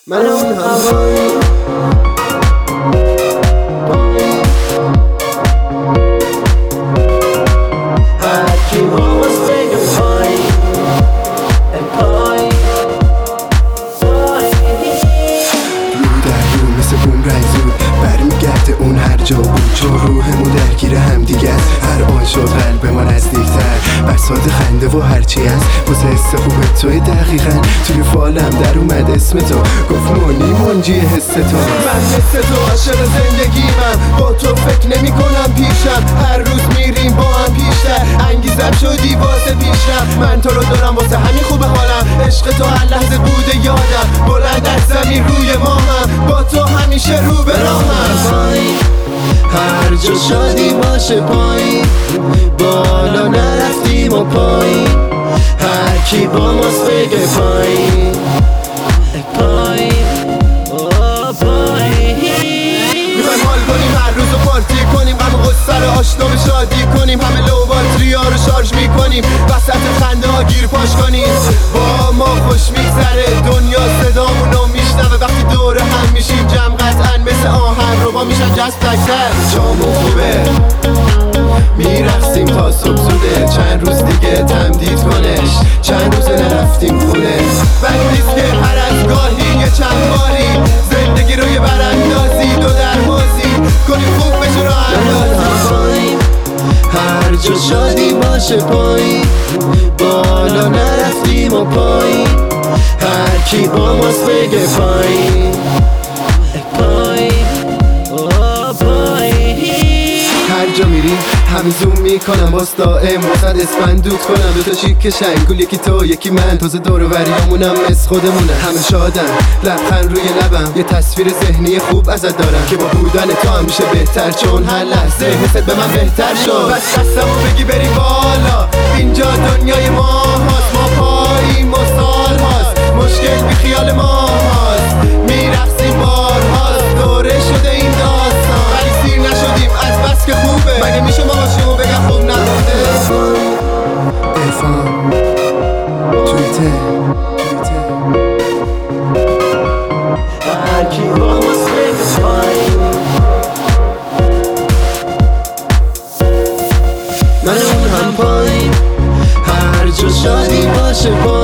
من اون هم هرکی با باز بگه پای پای رو در رو مثل بوم رنگ زود برمیگرده اون هر جا بود، چون روحمون درگیر هم دیگه است. هر آن شد قلب ما نزدیکتر، بساط خنده و هرچی هست واسه حس خوب توی دقیقا. توی فالم در اومد اسم تو، گفت مونی منجی حس تو. من حس تو عاشق زندگیمم، با تو فکر نمی کنم پیشم. هر روز میریم با هم پیشتر، انگیزم شدی واسه پیشم. من تو رو دارم واسه همین خوب حالم، عشق تو هر لحظه بوده یادم. بلند از زمین روی ما هم، با تو همیشه رو به راهم. هر جا شادی باشه پایین، بالا نرفتیم و پایین. هر کی با ماست بگه پایین پایین میخوایم حال کنیم، هر روز رو پارتی کنیم، غم و غصه رو آشنا به شادی کنیم. همه لو باتری ها رو شارژ میکنیم، وسط خنده ها گیر پاش کنیم. با ما خوش میگذره، دنیا صدامونو میشنوه. وقتی دور هم میشیم جمع قطعا مثل آهن رو با میشن جست تکتر. جامون خوبه میرقصیم تا صبح زوده، چند روز دیگه تمدید کنش. چند روز نرفتیم خونه، بد نیست که هر از گاهی یه چند باری زندگی رو یه براندازی دو درمازی کنیم، خوب بشه راه اندازی. هر جا شادی باشه پایین، بالا نرفتیم و پایین. هر کی با ماست بگه پایین هر جا میریم همه زوم میکنم، باز دائم واسد اسپندود کنم. دوتا شیک شنگول، یکی تو یکی من، تازه دور و بریامونم مثل خودمونه. همه شادن لبخند روی لبم، یه تصویر ذهنی خوب ازت دارم که با بودن تو همیشه بهتر، چون هر لحظه حست به من بهتر شد. بس دستمو بگی بری بالا، اینجا دنیای ما هاست. ما پاییم و سال هاست، مشکل بی خیال ما هاست. میرقصیم بارهاست، دوره شده این داستان، ولی سیر نشدیم از بس که خوبه. مگه میشه ما باشیم و بگم خوب نبوده؟ ارفان توییتر هرکی با باز بگه پایین من اون هم پایین. هر جا شادی باشه پایین.